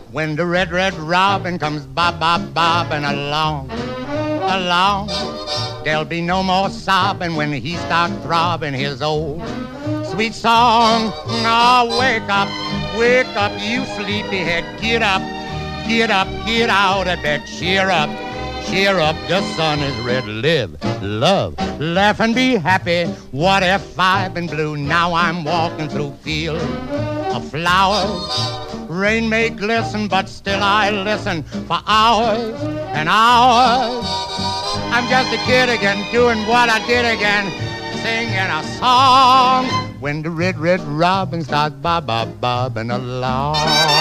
when the red, red robin comes bobbing along, along. There'll be no more sobbing when he starts throbbing his old sweet song. Oh, wake up, you sleepyhead. Get up, get out of bed. Cheer up, the sun is red. Live, love, laugh and be happy. What if I've been blue? Now I'm walking through fields of flowers. Rain may glisten, but still I listen for hours and hours. I'm just a kid again, doing what I did again, singing a song when the red, red robin starts bobbing along.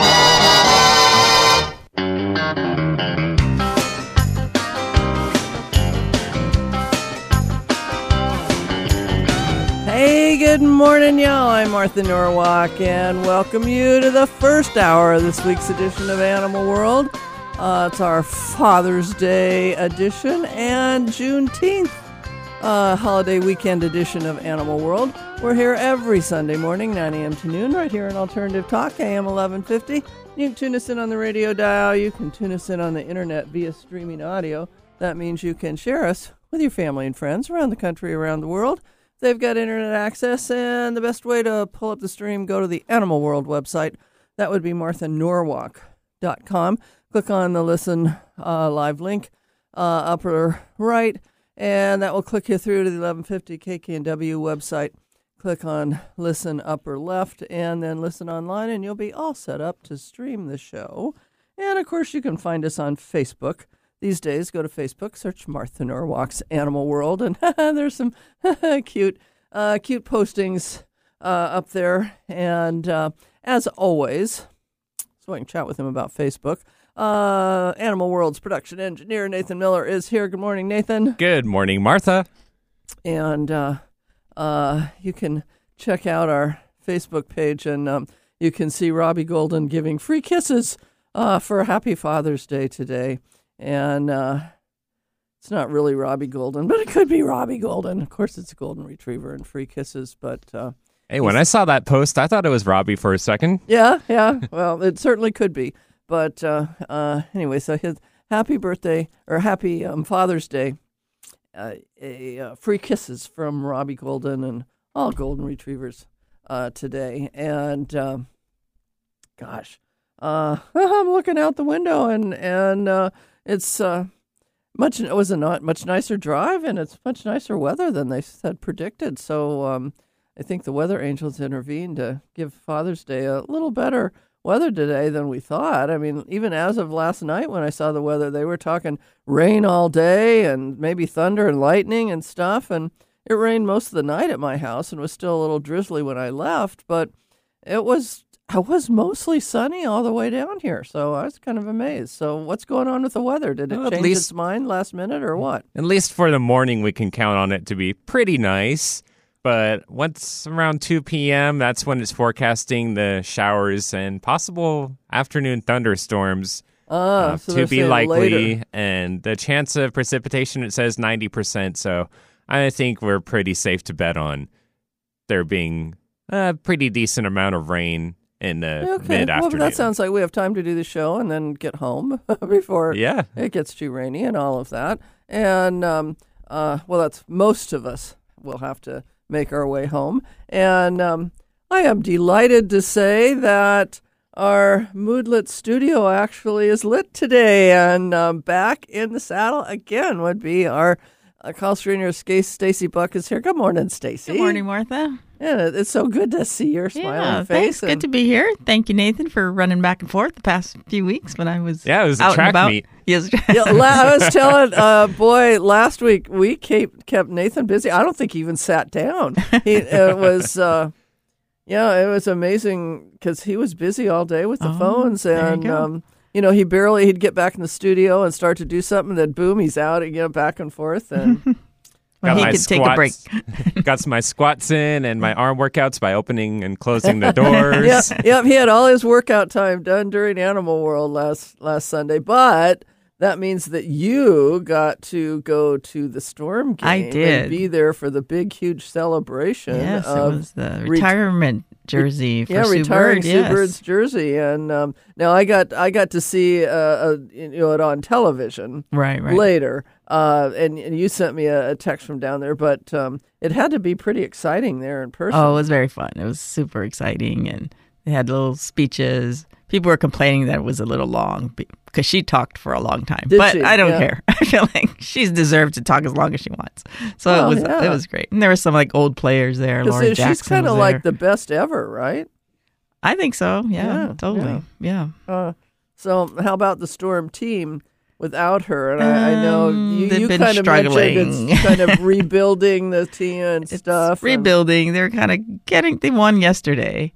Hey, good morning, y'all. I'm Martha Norwalk, and welcome you to the first hour of this week's edition of Animal World. It's our Father's Day edition and Juneteenth holiday weekend edition of Animal World. We're here every Sunday morning, 9 a.m. to noon, right here on Alternative Talk, AM 1150. You can tune us in on the radio dial. You can tune us in on the internet via streaming audio. That means you can share us with your family and friends around the country, around the world. They've got internet access, and the best way to pull up the stream, go to the Animal World website. That would be marthanorwalk.com. Click on the Listen Live link upper right, and that will click you through to the 1150 KKNW website. Click on Listen upper left, and then Listen Online, and you'll be all set up to stream the show. And, of course, you can find us on Facebook. These days, go to Facebook, search Martha Norwalk's Animal World, and there's some cute postings up there. And as always, so I can chat with him about Facebook, Animal World's production engineer, Nathan Miller, is here. Good morning, Nathan. Good morning, Martha. And you can check out our Facebook page, and you can see Robbie Golden giving free kisses for Happy Father's Day today. And it's not really Robbie Golden, but it could be Robbie Golden. Of course, it's a golden retriever and free kisses. But hey, when I saw that post, I thought it was Robbie for a second. Yeah. Well, it certainly could be. But anyway, so his happy birthday or happy Father's Day, free kisses from Robbie Golden and all golden retrievers today. And gosh, I'm looking out the window and it's it was a not much nicer drive, and it's much nicer weather than they had predicted. So I think the weather angels intervened to give Father's Day a little better weather today than we thought. I mean, even as of last night when I saw the weather, they were talking rain all day and maybe thunder and lightning and stuff. And it rained most of the night at my house and was still a little drizzly when I left. But I was mostly sunny all the way down here, so I was kind of amazed. So what's going on with the weather? Did it change its mind last minute or what? At least for the morning, we can count on it to be pretty nice. But once around 2 p.m., that's when it's forecasting the showers and possible afternoon thunderstorms to be likely. Later. And the chance of precipitation, it says 90%. So I think we're pretty safe to bet on there being a pretty decent amount of rain in the mid-afternoon. Well, that sounds like we have time to do the show and then get home before it gets too rainy and all of that. And, that's most of us will have to make our way home. And I am delighted to say that our Moodlet studio actually is lit today. And back in the saddle again would be our call screener, Stacy Buck is here. Good morning, Stacy. Good morning, Martha. Yeah, it's so good to see your smiling face. Thanks. Good to be here. Thank you, Nathan, for running back and forth the past few weeks when I was it was out a track and about. Meet. Yes. I was telling, last week we kept Nathan busy. I don't think he even sat down. It was amazing because he was busy all day with the phones. And, he'd get back in the studio and start to do something, then boom, he's out again, back and forth. And he could take a break. Got my squats in and my arm workouts by opening and closing the doors. Yep, he had all his workout time done during Animal World last Sunday. But that means that you got to go to the Storm game. I did. And be there for the big, huge celebration. Yes, it of was the retirement jersey for Sue retiring Bird. Sue Yes. Bird's jersey. And now I got to see it on television Right. later. And you sent me a text from down there, but it had to be pretty exciting there in person. Oh, it was very fun. It was super exciting, and they had little speeches. People were complaining that it was a little long because she talked for a long time. Did but she? I don't Yeah. care. I feel like she's deserved to talk as long as she wants. So Oh, it yeah. was great. And there were some like old players there. Lauren Because Jackson she's kind of was like there. the best ever, right? I think so. Yeah, Yeah, totally. Yeah. So how about the Storm team without her? And I know they've you been kind of struggling. mentioned it's kind of rebuilding the team and stuff. and- Rebuilding. They're kind of they won yesterday.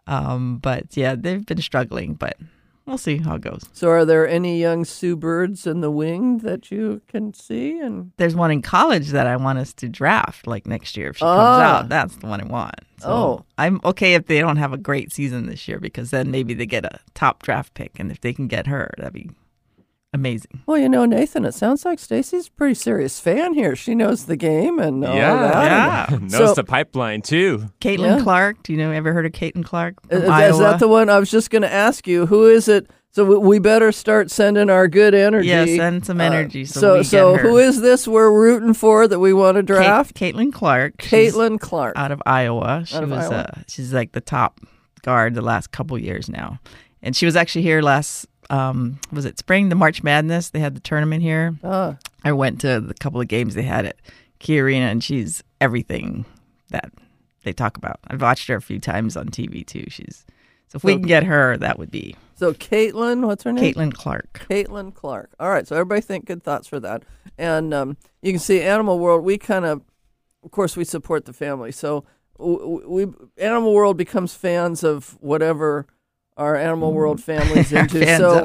But yeah, they've been struggling, but we'll see how it goes. So are there any young Sue Birds in the wing that you can see? And There's one in college that I want us to draft like next year if she comes Ah. out. That's the one I want. So Oh. I'm okay if they don't have a great season this year because then maybe they get a top draft pick, and if they can get her, that'd be amazing. well, Nathan, it sounds like Stacy's a pretty serious fan here. She knows the game and all that. Yeah. Knows So- the pipeline too. Caitlin Yeah. Clark, do you know? Ever heard of Caitlin Clark from Is Iowa? that the one? I was just going to ask you. Who is it? So we better start sending our good energy. Yeah, send some energy so we get her. who is this we're rooting for that we want to draft? Caitlin Clark. She's Caitlin Clark. out of Iowa. She Out of was Iowa. she's like the top guard the last couple years now. And she was actually here last was it spring, the March Madness? They had the tournament here. I went to the couple of games they had at Key Arena, and she's everything that they talk about. I've watched her a few times on TV too. So if we can get her, that would be So Caitlin, what's her name? Caitlin Clark. Caitlin Clark. All right, so everybody think good thoughts for that. And you can see Animal World, we kind of course, we support the family. So we Animal World becomes fans of whatever our Animal World family's into. Fans So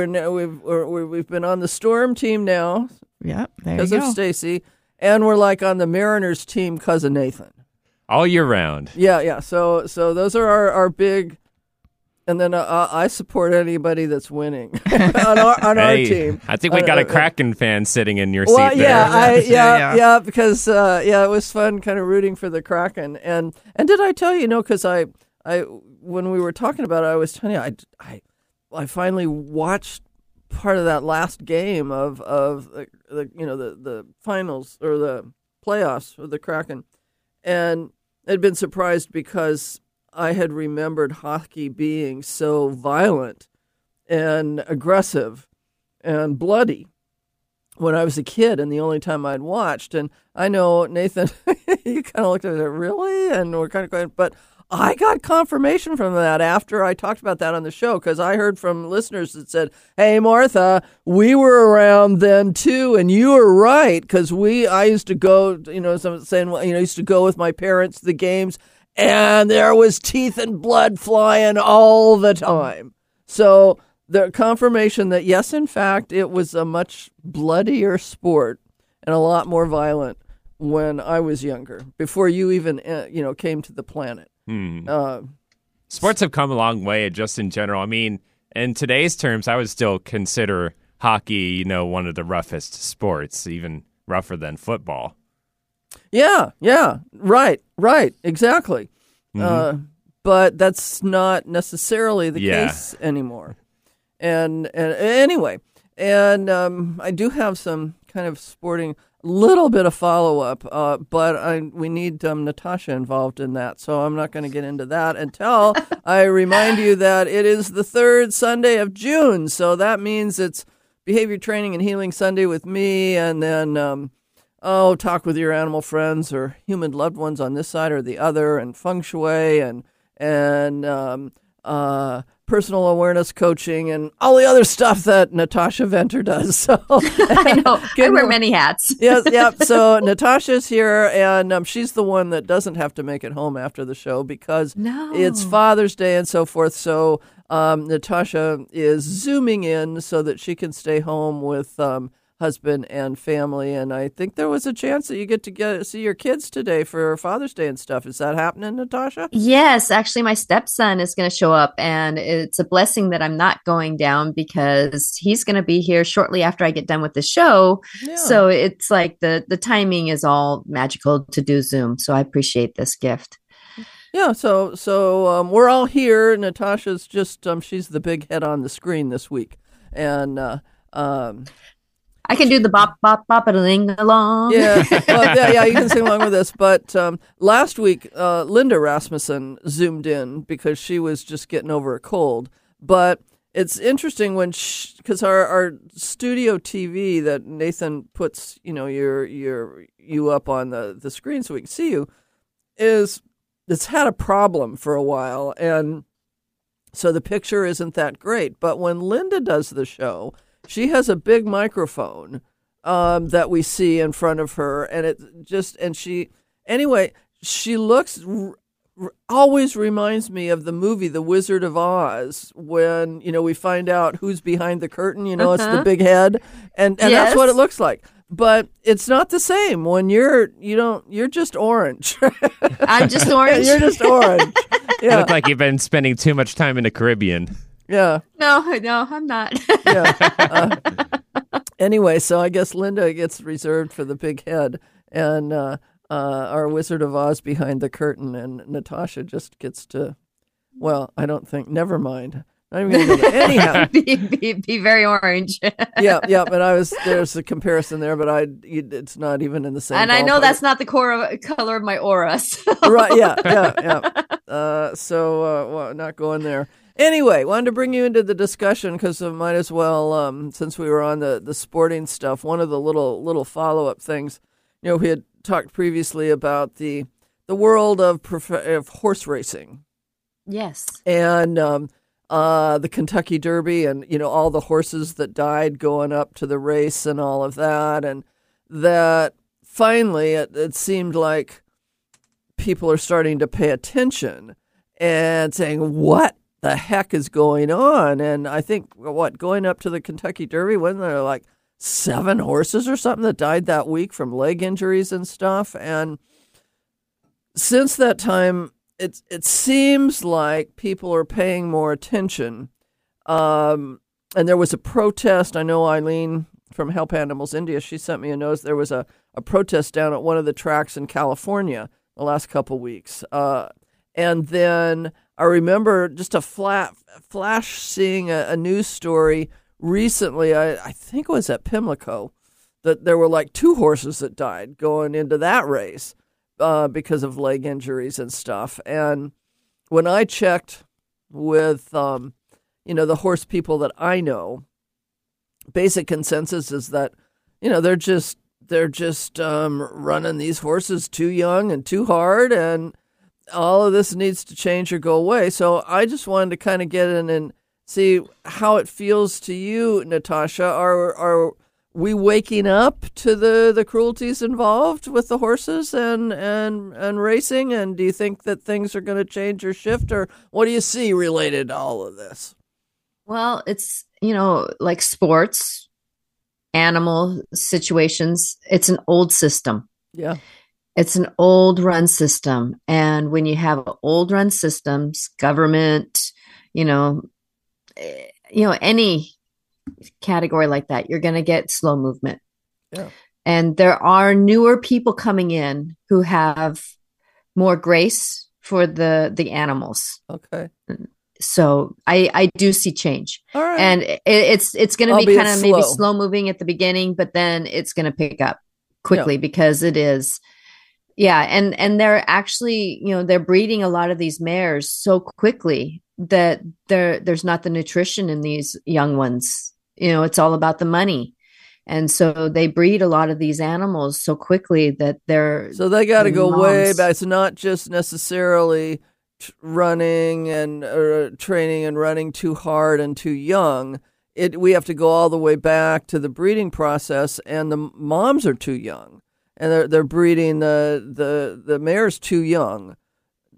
of. we've been on the Storm team now Yeah, there you because of go. Stacy, and we're like on the Mariners team because of Nathan. All year round. Yeah. So those are our big. And then I support anybody that's winning on our Hey, team. I think we got a Kraken fan sitting in your Well, seat there. yeah, because it was fun, kind of rooting for the Kraken. And did I tell you? Because I when we were talking about it, I was telling you I finally watched part of that last game of the finals or the playoffs for the Kraken, and I'd been surprised because I had remembered hockey being so violent and aggressive and bloody when I was a kid, and the only time I'd watched. And I know, Nathan, you kind of looked at it, really? And we're kind of going, but I got confirmation from that after I talked about that on the show, because I heard from listeners that said, hey, Martha, we were around then too, and you were right, because I used to go, someone saying, I used to go with my parents to the games, and there was teeth and blood flying all the time. So the confirmation that, yes, in fact, it was a much bloodier sport and a lot more violent when I was younger, before you even, came to the planet. Sports have come a long way just in general. I mean, in today's terms, I would still consider hockey, one of the roughest sports, even rougher than football. Yeah, right, exactly. But that's not necessarily the case anymore. And anyway, I do have some kind of sporting, little bit of follow-up, but we need Natasha involved in that, so I'm not going to get into that until I remind you that it is the third Sunday of June, so that means it's Behavior Training and Healing Sunday with me, and then talk with your animal friends or human loved ones on this side or the other, and feng shui and personal awareness coaching and all the other stuff that Natasha Venter does. So I know. I wear many hats. Yes. So Natasha's here, and she's the one that doesn't have to make it home after the show because it's Father's Day and so forth. So Natasha is Zooming in so that she can stay home with husband and family. And I think there was a chance that you get to see your kids today for Father's Day and stuff. Is that happening, Natasha? Yes, actually, my stepson is going to show up, and it's a blessing that I'm not going down because he's going to be here shortly after I get done with the show. Yeah. So it's like the timing is all magical to do Zoom. So I appreciate this gift. Yeah, so we're all here. Natasha's just she's the big head on the screen this week, and I can do the bop bop bop a ling along. Yeah, yeah, you can sing along with this. But last week, Linda Rasmussen zoomed in because she was just getting over a cold. But it's interesting because our studio TV that Nathan puts, you up on the screen so we can see you, it's had a problem for a while, and so the picture isn't that great. But when Linda does the show, she has a big microphone that we see in front of her, and she looks always reminds me of the movie The Wizard of Oz when we find out who's behind the curtain. It's the big head, and yes. That's what it looks like. But it's not the same when you're just orange. I'm just orange. You're just orange. Yeah. You look like you've been spending too much time in the Caribbean. Yeah. No, I'm not. Yeah. Anyway, so I guess Linda gets reserved for the big head, and our Wizard of Oz behind the curtain, and Natasha just gets to. Well, I don't think. Never mind. Not even gonna go there. Anyhow, be very orange. yeah. But there's a comparison there, but it's not even in the same. And I know that's not the color of my aura. So. Right? Yeah. So not going there. Anyway, wanted to bring you into the discussion because I might as well, since we were on the sporting stuff. One of the little follow up things, we had talked previously about the world of horse racing. Yes. And the Kentucky Derby, and all the horses that died going up to the race and all of that, and that finally it seemed like people are starting to pay attention and saying, what the heck is going on? And I think going up to the Kentucky Derby, wasn't there like 7 horses or something that died that week from leg injuries and stuff? And since that time, it seems like people are paying more attention. And there was a protest. I know Eileen from Help Animals India, she sent me a note. There was a protest down at one of the tracks in California the last couple weeks. And then I remember just a flash seeing a news story recently. I think it was at Pimlico, that there were like 2 horses that died going into that race. Because of leg injuries and stuff. And when I checked with, the horse people that I know, basic consensus is that, they're just running these horses too young and too hard, and all of this needs to change or go away. So I just wanted to kind of get in and see how it feels to you, Natasha. Are we waking up to the cruelties involved with the horses and racing? And do you think that things are going to change or shift, or what do you see related to all of this? Well, it's, like sports, animal situations, it's an old system. Yeah. It's an old run system. And when you have old run systems, government, any category like that, you're going to get slow movement. Yeah. And there are newer people coming in who have more grace for the animals. Okay. So I do see change. All right. And it's going to be kind of maybe slow moving at the beginning, but then it's going to pick up quickly because it is. Yeah. And they're actually, they're breeding a lot of these mares so quickly that there's not the nutrition in these young ones. It's all about the money. And so they breed a lot of these animals so quickly that so they got to go way back. It's not just necessarily running and training and running too hard and too young. We have to go all the way back to the breeding process, and the moms are too young, and they're breeding the mares too young.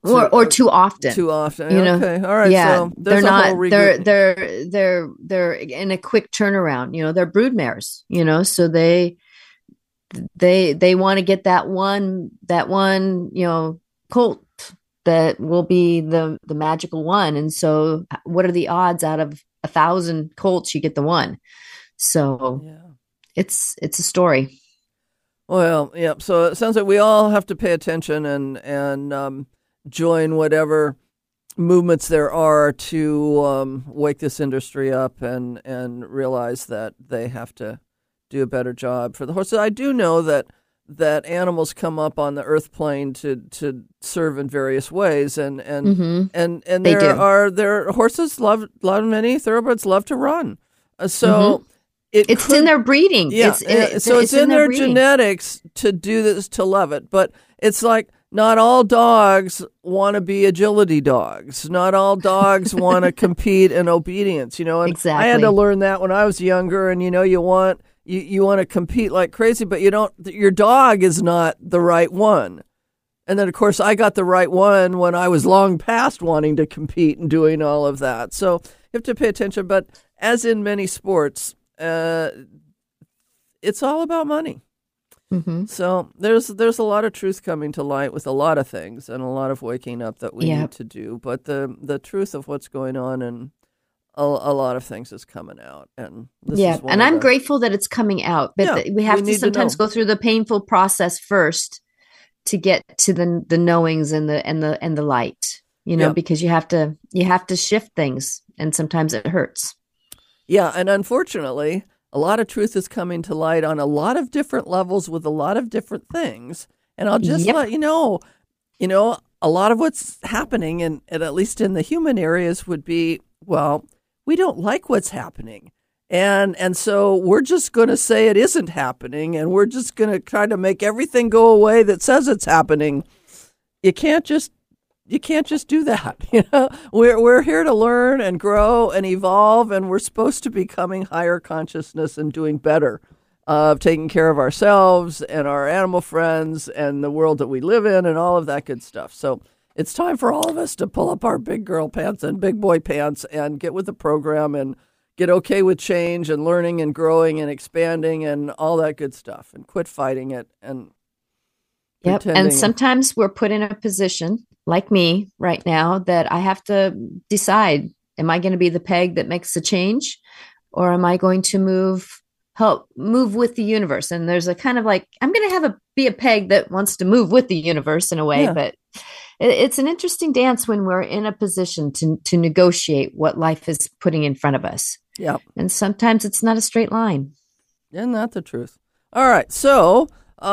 or too often. Too often. You know? Okay. All right. Yeah. So they're not. They're in a quick turnaround. You know, they're broodmares. You know, so they want to get that one. You know, colt that will be the magical one. And so, what are the odds out of 1,000 colts you get the one? So, it's a story. Well, yeah. So it sounds like we all have to pay attention and join whatever movements there are to wake this industry up and realize that they have to do a better job for the horses. I do know that animals come up on the earth plane to serve in various ways, and there are horses many thoroughbreds love to run, so. It's in their breeding. Yeah, it's in their genetics to do this, to love it. But it's like not all dogs want to be agility dogs. Not all dogs want to compete in obedience. You know, and exactly. I had to learn that when I was younger. And you know, you want to compete like crazy, but you don't. Your dog is not the right one. And then, of course, I got the right one when I was long past wanting to compete and doing all of that. So you have to pay attention. But as in many sports, it's all about money. Mm-hmm. So there's a lot of truth coming to light with a lot of things and a lot of waking up that we need to do. But the truth of what's going on and a lot of things is coming out. And and I'm grateful that it's coming out. But we have to sometimes go through the painful process first to get to the knowings and the light. You know, because you have to shift things, and sometimes it hurts. Yeah, and unfortunately, a lot of truth is coming to light on a lot of different levels with a lot of different things. And I'll just let you know, a lot of what's happening, and at least in the human areas, would be, well, we don't like what's happening. And so we're just going to say it isn't happening, and we're just going to try to make everything go away that says it's happening. You can't just do that. You know, we're here to learn and grow and evolve, and we're supposed to be becoming higher consciousness and doing better, of taking care of ourselves and our animal friends and the world that we live in and all of that good stuff. So it's time for all of us to pull up our big girl pants and big boy pants and get with the program and get okay with change and learning and growing and expanding and all that good stuff, and quit fighting it and And sometimes we're put in a position, like me right now, that I have to decide, am I going to be the peg that makes the change, or am I going to move with the universe? And there's a kind of like, I'm going to be a peg that wants to move with the universe in a way, but it's an interesting dance when we're in a position to negotiate what life is putting in front of us. Yeah. And sometimes it's not a straight line. Isn't that the truth? All right. So,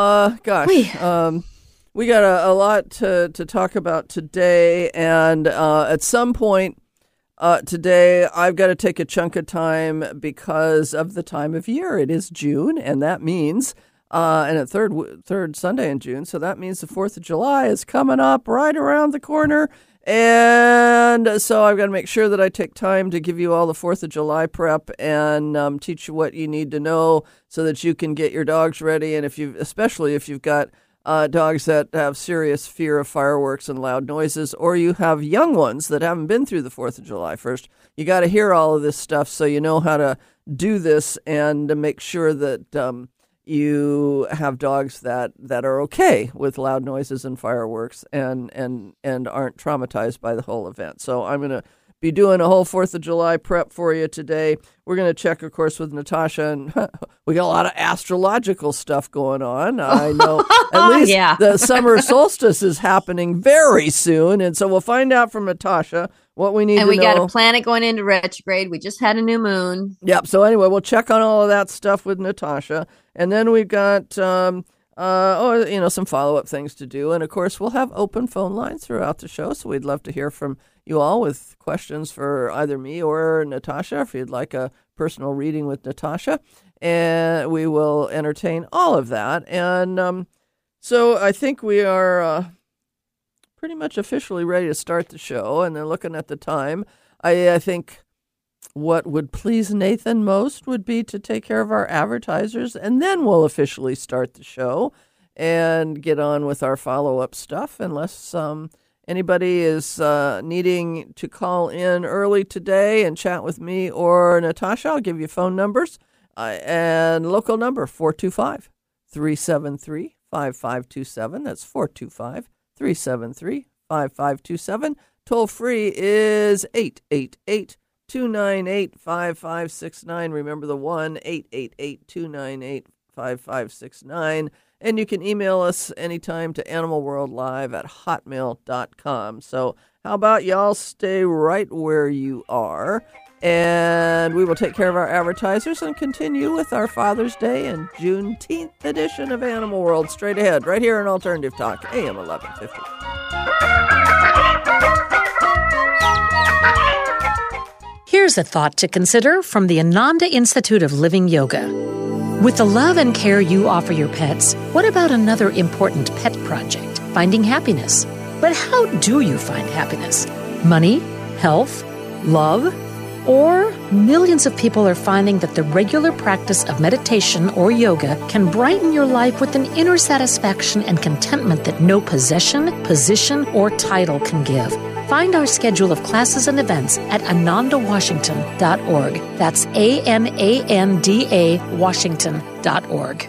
we got a lot to talk about today, and at some point today, I've got to take a chunk of time because of the time of year. It is June, and that means, and a third Sunday in June, so that means the 4th of July is coming up right around the corner, and so I've got to make sure that I take time to give you all the 4th of July prep and teach you what you need to know so that you can get your dogs ready, and especially if you've got dogs that have serious fear of fireworks and loud noises, or you have young ones that haven't been through the 4th of July first. You got to hear all of this stuff so you know how to do this and to make sure that you have dogs that are okay with loud noises and fireworks and aren't traumatized by the whole event. So I'm going to be doing a whole 4th of July prep for you today. We're going to check, of course, with Natasha, and we got a lot of astrological stuff going on. I know at least the summer solstice is happening very soon, and so we'll find out from Natasha what we need to know. And we got a planet going into retrograde. We just had a new moon. Yep. So anyway, we'll check on all of that stuff with Natasha, and then we've got some follow-up things to do, and of course, we'll have open phone lines throughout the show. So we'd love to hear from you all with questions for either me or Natasha, if you'd like a personal reading with Natasha, and we will entertain all of that. And so I think we are pretty much officially ready to start the show, and then looking at the time, I think what would please Nathan most would be to take care of our advertisers, and then we'll officially start the show and get on with our follow-up stuff, unless anybody is needing to call in early today and chat with me or Natasha, I'll give you phone numbers and local number 425-373-5527. That's 425-373-5527. Toll free is 888-298-5569. Remember the 1-888-298-5569. And you can email us anytime to animalworldlive@hotmail.com. So how about y'all stay right where you are, and we will take care of our advertisers and continue with our Father's Day and Juneteenth edition of Animal World straight ahead, right here on Alternative Talk, AM 1150. Here's a thought to consider from the Ananda Institute of Living Yoga. With the love and care you offer your pets, what about another important pet project, finding happiness? But how do you find happiness? Money? Health? Love? Or millions of people are finding that the regular practice of meditation or yoga can brighten your life with an inner satisfaction and contentment that no possession, position, or title can give. Find our schedule of classes and events at anandawashington.org. That's ANANDA Washington.org.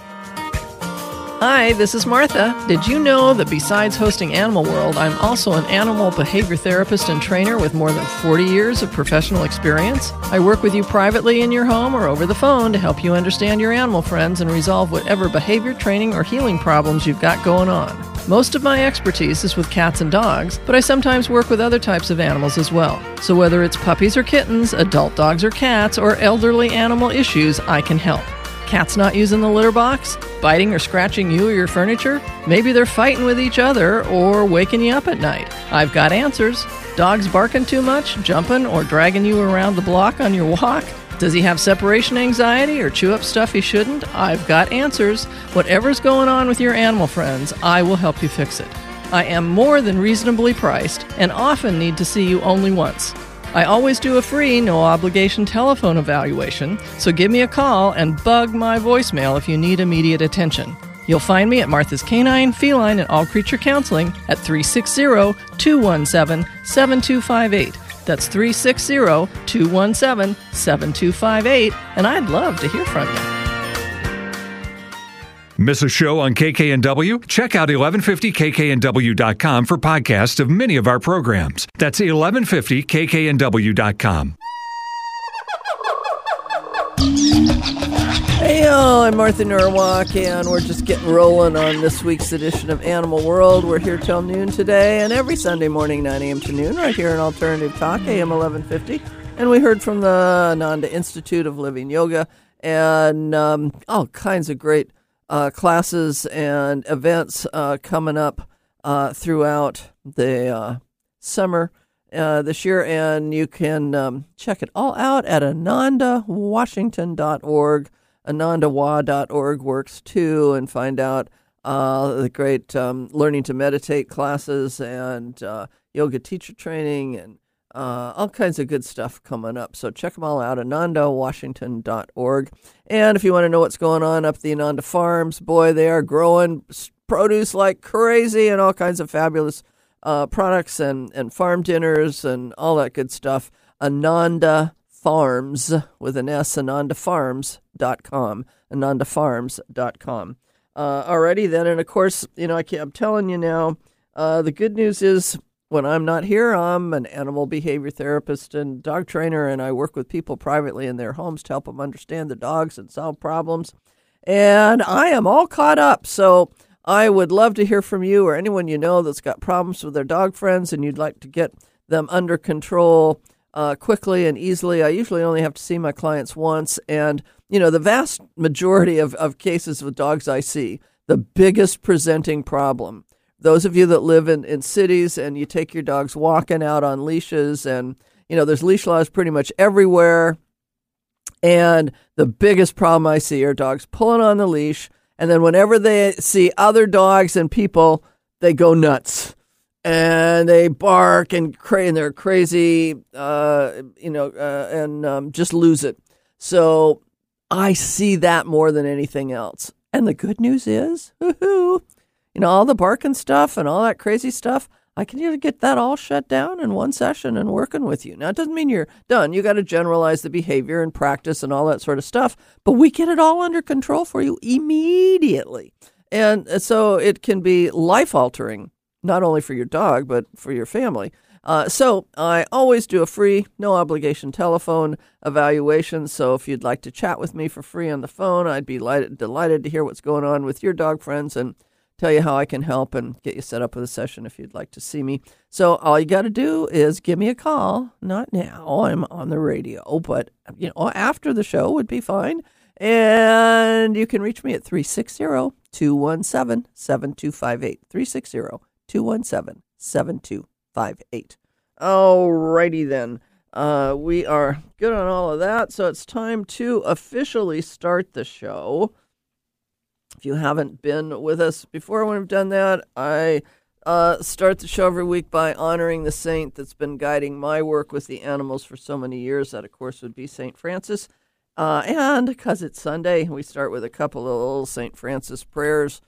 Hi, this is Martha. Did you know that besides hosting Animal World, I'm also an animal behavior therapist and trainer with more than 40 years of professional experience? I work with you privately in your home or over the phone to help you understand your animal friends and resolve whatever behavior training or healing problems you've got going on. Most of my expertise is with cats and dogs, but I sometimes work with other types of animals as well. So whether it's puppies or kittens, adult dogs or cats, or elderly animal issues, I can help. Cats not using the litter box? Biting or scratching you or your furniture? Maybe they're fighting with each other or waking you up at night. I've got answers. Dogs barking too much, jumping, or dragging you around the block on your walk? Does he have separation anxiety or chew up stuff he shouldn't? I've got answers. Whatever's going on with your animal friends, I will help you fix it. I am more than reasonably priced and often need to see you only once. I always do a free, no-obligation telephone evaluation, so give me a call and bug my voicemail if you need immediate attention. You'll find me at Martha's Canine, Feline, and All Creature Counseling at 360-217-7258. That's 360-217-7258, and I'd love to hear from you. Miss a show on KKNW? Check out 1150kknw.com for podcasts of many of our programs. That's 1150kknw.com. Hey, I'm Martha Norwalk, and we're just getting rolling on this week's edition of Animal World. We're here till noon today, and every Sunday morning, 9 a.m. to noon, right here in Alternative Talk, AM 1150. And we heard from the Ananda Institute of Living Yoga, and all kinds of great classes and events coming up throughout the summer this year, and you can check it all out at anandawashington.org. AnandaWa.org works too, and find out the great learning to meditate classes and yoga teacher training and all kinds of good stuff coming up. So check them all out, AnandaWashington.org. And if you want to know what's going on up at the Ananda Farms, boy, they are growing produce like crazy and all kinds of fabulous products and farm dinners and all that good stuff. Ananda Farms with an S, AnandaFarms.com, AnandaFarms.com. Alrighty then, and of course, I'm telling you now, the good news is when I'm not here, I'm an animal behavior therapist and dog trainer, and I work with people privately in their homes to help them understand the dogs and solve problems. And I am all caught up, so I would love to hear from you or anyone you know that's got problems with their dog friends and you'd like to get them under control quickly and easily. I usually only have to see my clients once, and the vast majority of cases with dogs I see, the biggest presenting problem, those of you that live in cities and you take your dogs walking out on leashes, and there's leash laws pretty much everywhere, and the biggest problem I see are dogs pulling on the leash, and then whenever they see other dogs and people, they go nuts. And they bark and they're crazy, and just lose it. So I see that more than anything else. And the good news is, all the barking stuff and all that crazy stuff, I can get that all shut down in one session and working with you. Now, it doesn't mean you're done. You got to generalize the behavior and practice and all that sort of stuff, but we get it all under control for you immediately. And so it can be life-altering, not only for your dog, but for your family. So I always do a free, no-obligation telephone evaluation. So if you'd like to chat with me for free on the phone, I'd be delighted to hear what's going on with your dog friends and tell you how I can help and get you set up with a session if you'd like to see me. So all you got to do is give me a call. Not now, I'm on the radio, but after the show would be fine. And you can reach me at 360-217-7258. 360-217-7258. Alrighty then. We are good on all of that, so it's time to officially start the show. If you haven't been with us before when we've done that, I start the show every week by honoring the saint that's been guiding my work with the animals for so many years. That, of course, would be St. Francis. And because it's Sunday, we start with a couple of little St. Francis prayers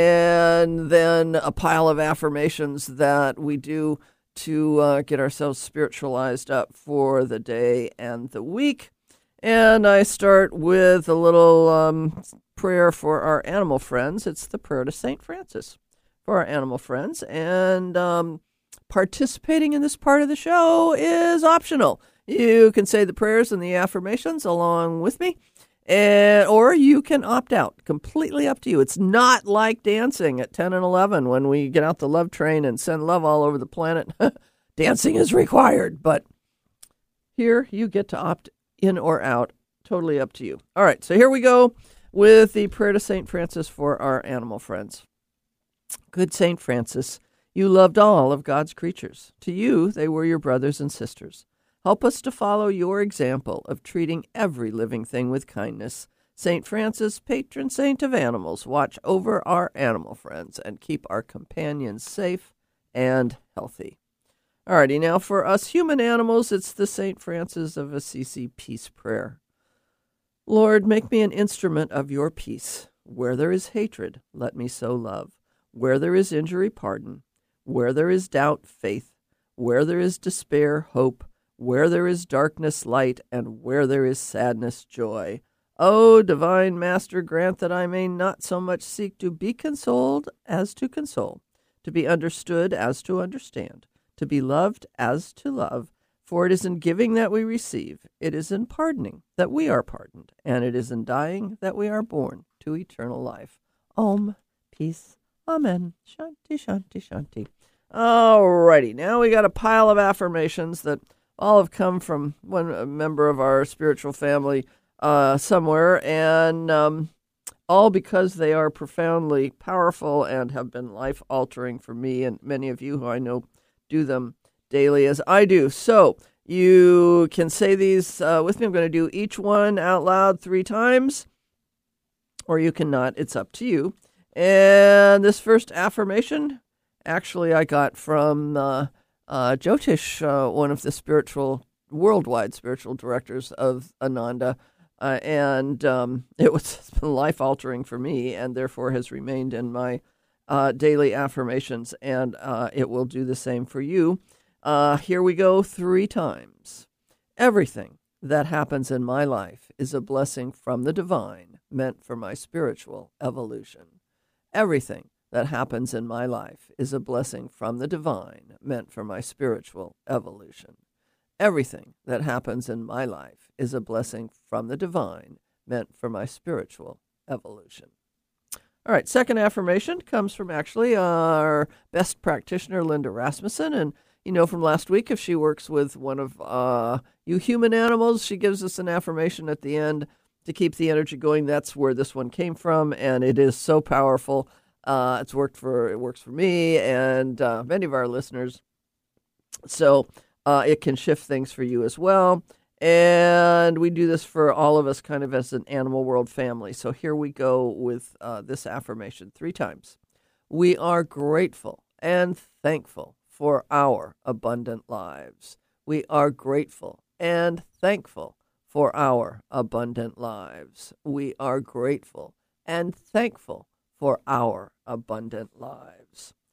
and then a pile of affirmations that we do to get ourselves spiritualized up for the day and the week. And I start with a little prayer for our animal friends. It's the prayer to St. Francis for our animal friends. And participating in this part of the show is optional. You can say the prayers and the affirmations along with me, or you can opt out. Completely up to you. It's not like dancing at 10 and 11 when we get out the love train and send love all over the planet. Dancing is required, but here you get to opt in or out. Totally up to you. All right, so here we go with the prayer to St. Francis for our animal friends. Good St. Francis, you loved all of God's creatures. To you, they were your brothers and sisters. Help us to follow your example of treating every living thing with kindness. St. Francis, patron saint of animals, watch over our animal friends and keep our companions safe and healthy. Alrighty, now for us human animals, it's the St. Francis of Assisi peace prayer. Lord, make me an instrument of your peace. Where there is hatred, let me sow love. Where there is injury, pardon. Where there is doubt, faith. Where there is despair, hope. Where there is darkness, light, and where there is sadness, joy. O divine Master, grant that I may not so much seek to be consoled as to console, to be understood as to understand, to be loved as to love. For it is in giving that we receive, it is in pardoning that we are pardoned, and it is in dying that we are born to eternal life. Om, peace, amen, shanti, shanti, shanti. Alrighty, now we got a pile of affirmations that all have come from one member of our spiritual family somewhere, and all because they are profoundly powerful and have been life-altering for me and many of you who I know do them daily as I do. So you can say these with me. I'm going to do each one out loud 3 times, or you cannot. It's up to you. And this first affirmation, actually, I got from Jyotish, one of the worldwide spiritual directors of Ananda, and it's been life-altering for me and therefore has remained in my daily affirmations, and it will do the same for you. Here we go 3 times. Everything that happens in my life is a blessing from the divine, meant for my spiritual evolution. Everything that happens in my life is a blessing from the divine, meant for my spiritual evolution. Everything that happens in my life is a blessing from the divine, meant for my spiritual evolution. All right, second affirmation comes from actually our best practitioner, Linda Rasmussen. And you know from last week, if she works with one of you human animals, she gives us an affirmation at the end to keep the energy going. That's where this one came from, and it is so powerful. It works for me and many of our listeners. So it can shift things for you as well. And we do this for all of us kind of as an animal world family. So here we go with this affirmation 3 times. We are grateful and thankful for our abundant lives. We are grateful and thankful for our abundant lives. We are grateful and thankful for our abundant lives.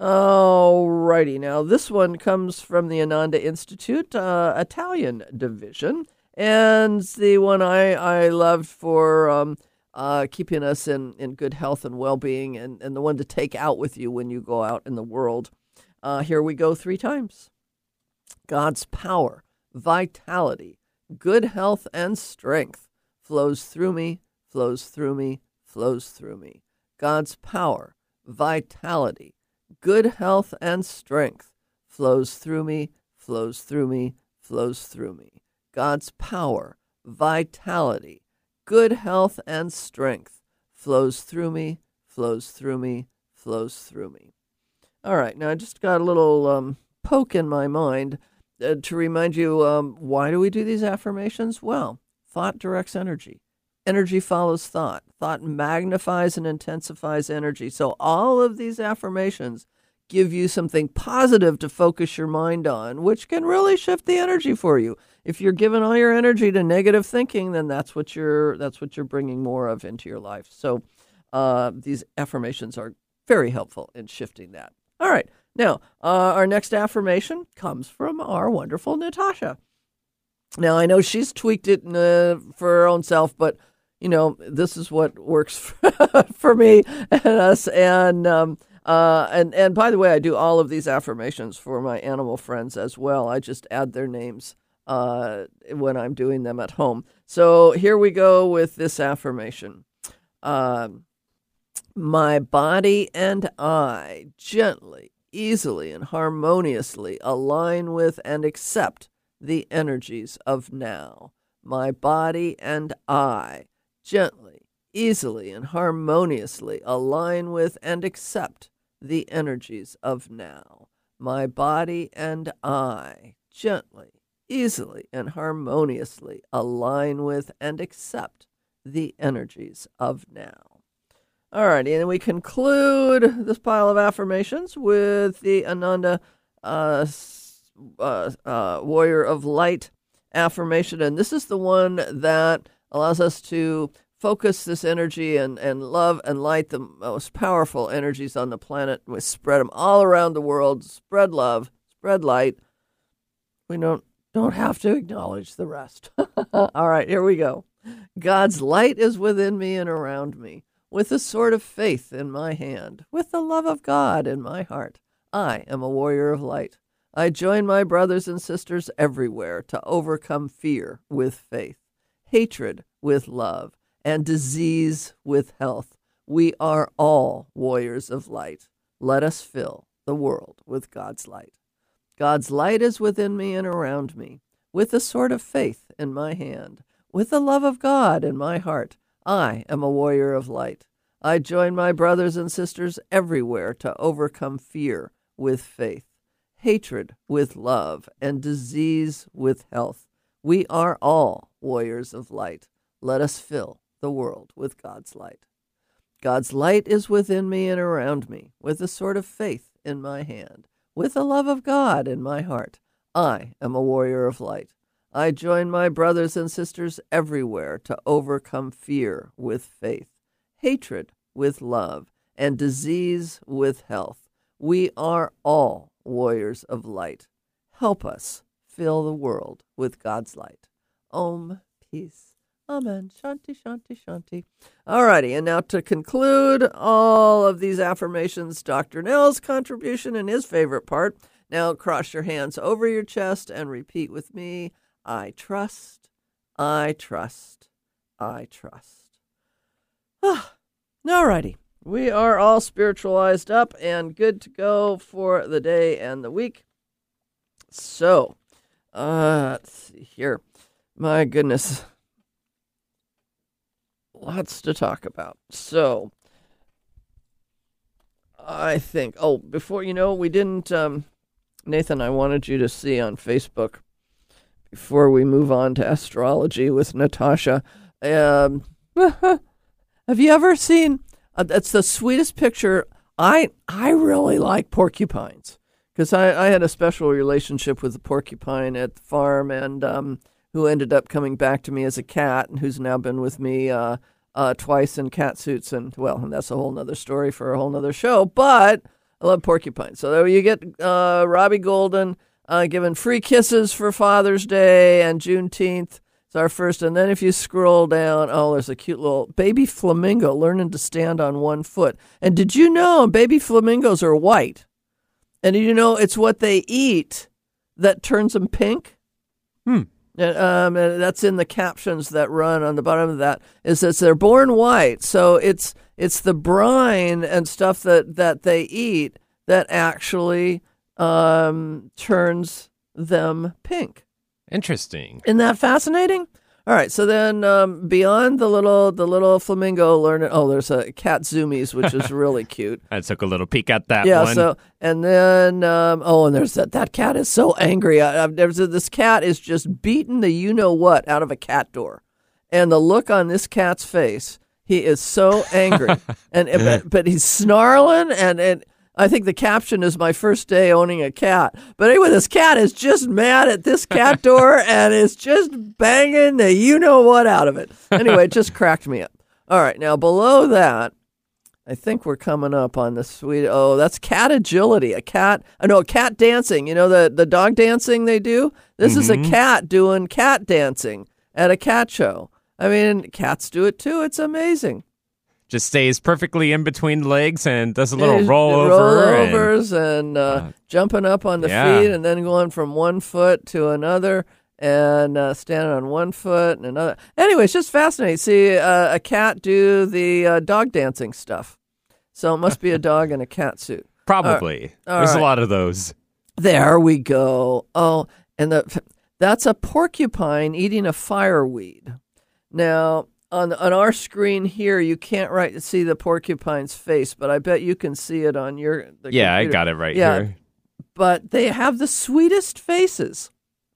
All righty. Now, this one comes from the Ananda Institute, Italian division, and the one I loved for keeping us in good health and well-being, and the one to take out with you when you go out in the world. Here we go 3 times. God's power, vitality, good health, and strength flows through me, flows through me, flows through me. God's power, vitality, good health, and strength flows through me, flows through me, flows through me. God's power, vitality, good health, and strength flows through me, flows through me, flows through me. All right, now I just got a little poke in my mind to remind you, why do we do these affirmations? Well, thought directs energy. Energy follows thought. Thought magnifies and intensifies energy. So all of these affirmations give you something positive to focus your mind on, which can really shift the energy for you. If you're giving all your energy to negative thinking, then that's what you're bringing more of into your life. So these affirmations are very helpful in shifting that. All right. Now, our next affirmation comes from our wonderful Natasha. Now, I know she's tweaked it for her own self, but, this is what works for me and us. And by the way, I do all of these affirmations for my animal friends as well. I just add their names when I'm doing them at home. So here we go with this affirmation. My body and I gently, easily, and harmoniously align with and accept the energies of now. My body and I gently, easily, and harmoniously align with and accept the energies of now. My body and I gently, easily, and harmoniously align with and accept the energies of now. All right, and we conclude this pile of affirmations with the Ananda Warrior of Light affirmation. And this is the one that allows us to focus this energy and love and light, the most powerful energies on the planet. We spread them all around the world. Spread love, spread light. We don't have to acknowledge the rest. All right, here we go. God's light is within me and around me. With the sword of faith in my hand, with the love of God in my heart, I am a warrior of light. I join my brothers and sisters everywhere to overcome fear with faith, hatred with love, and disease with health. We are all warriors of light. Let us fill the world with God's light. God's light is within me and around me. With the sword of faith in my hand, with the love of God in my heart, I am a warrior of light. I join my brothers and sisters everywhere to overcome fear with faith, hatred with love, and disease with health. We are all warriors of light. Let us fill the world with God's light. God's light is within me and around me, with the sword of faith in my hand, with the love of God in my heart. I am a warrior of light. I join my brothers and sisters everywhere to overcome fear with faith, hatred with love, and disease with health. We are all warriors of light. Help us fill the world with God's light. Om, peace. Amen. Shanti, shanti, shanti. All righty, and now to conclude all of these affirmations, Dr. Nell's contribution and his favorite part. Now cross your hands over your chest and repeat with me. I trust, I trust, I trust. All righty. We are all spiritualized up and good to go for the day and the week. So, let's see here. My goodness. Lots to talk about. So, I think, before, we didn't, Nathan, I wanted you to see on Facebook, before we move on to astrology with Natasha, have you ever seen, that's the sweetest picture. I really like porcupines because I had a special relationship with the porcupine at the farm and who ended up coming back to me as a cat and who's now been with me twice in cat suits. And that's a whole nother story for a whole nother show. But I love porcupines. So there you get Robbie Golden giving free kisses for Father's Day and Juneteenth. It's our first. And then if you scroll down, there's a cute little baby flamingo learning to stand on one foot. And did you know baby flamingos are white? And did you know it's what they eat that turns them pink? And that's in the captions that run on the bottom of that. Is that they're born white, so it's the brine and stuff that they eat that actually turns them pink. Interesting. Isn't that fascinating? All right, so then beyond the little flamingo learning, there's a cat zoomies, which is really cute. I took a little peek at that one. Yeah, so, and then, and there's that cat is so angry. This cat is just beating the you-know-what out of a cat door. And the look on this cat's face, he is so angry. But he's snarling, and I think the caption is my first day owning a cat. But anyway, this cat is just mad at this cat door and is just banging the you-know-what out of it. Anyway, it just cracked me up. All right, now below that, I think we're coming up on the sweet, that's cat agility. A cat dancing. You know, the dog dancing they do? This is a cat doing cat dancing at a cat show. I mean, cats do it too. It's amazing. Just stays perfectly in between legs and does a little rollovers and jumping up on the feet and then going from one foot to another and standing on one foot and another. Anyway, it's just fascinating. See a cat do the dog dancing stuff. So it must be a dog in a cat suit. Probably. There's a lot of those. There we go. Oh, and that's a porcupine eating a fireweed. Now, on our screen here, you can't see the porcupine's face, but I bet you can see it on your computer. I got it right here. But they have the sweetest faces.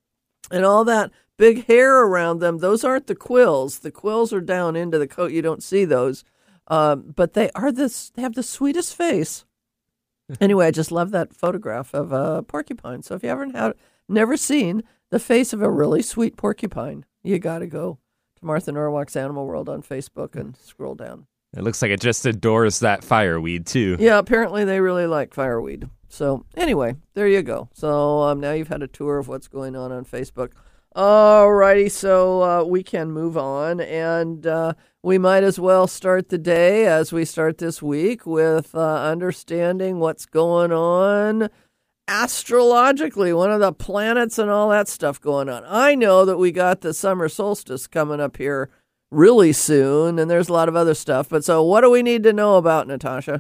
And all that big hair around them, those aren't the quills. The quills are down into the coat. You don't see those. But they have the sweetest face. Anyway, I just love that photograph of a porcupine. So if you never seen the face of a really sweet porcupine, you got to go to Martha Norwalk's Animal World on Facebook and scroll down. It looks like it just adores that fireweed, too. Yeah, apparently they really like fireweed. So anyway, there you go. So now you've had a tour of what's going on Facebook. All righty, so we can move on, and we might as well start the day as we start this week with understanding what's going on astrologically, one of the planets and all that stuff going on. I know that we got the summer solstice coming up here really soon, and there's a lot of other stuff. But so what do we need to know about, Natasha?